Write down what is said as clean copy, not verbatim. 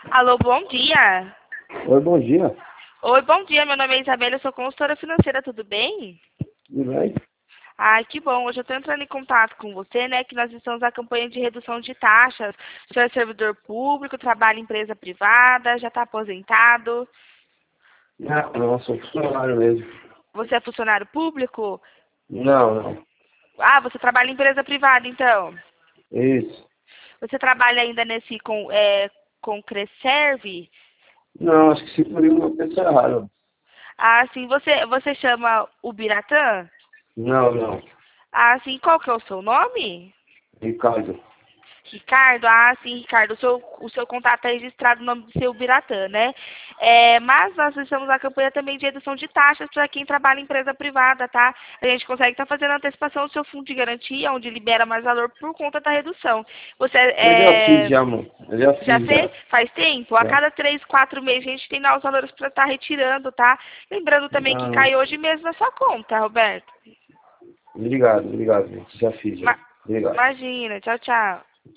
Alô, bom dia. Oi, bom dia. Oi, bom dia. Meu nome é Isabela, eu sou consultora financeira, tudo bem? Tudo bem? Ai, que bom. Hoje eu estou entrando em contato com você, né? Que nós estamos na campanha de redução de taxas. O senhor é servidor público, trabalha em empresa privada, já está aposentado. Não, sou funcionário mesmo. Você é funcionário público? Não. Ah, você trabalha em empresa privada, então. Isso. Você trabalha ainda com Crescerve? Não, acho que se por uma pessoa errada. Ah, sim. Você chama o Biratã? Não. Ah, sim. Qual que é o seu nome? Ricardo. Ricardo, ah, sim, Ricardo, o seu contato é registrado no nome do seu Biratã, né? Mas nós estamos na campanha também de redução de taxas para quem trabalha em empresa privada, tá? A gente consegue estar fazendo a antecipação do seu fundo de garantia, onde libera mais valor por conta da redução. Você Eu já fiz já, mano. Eu já já fiz fez? já. Faz tempo? A Já. cada 3, 4 meses a gente tem lá os valores para estar retirando, tá? Lembrando também que Não. cai hoje mesmo na sua conta, Roberto. Obrigado, gente. Já fiz já. Ma- Obrigado. Imagina, tchau, tchau.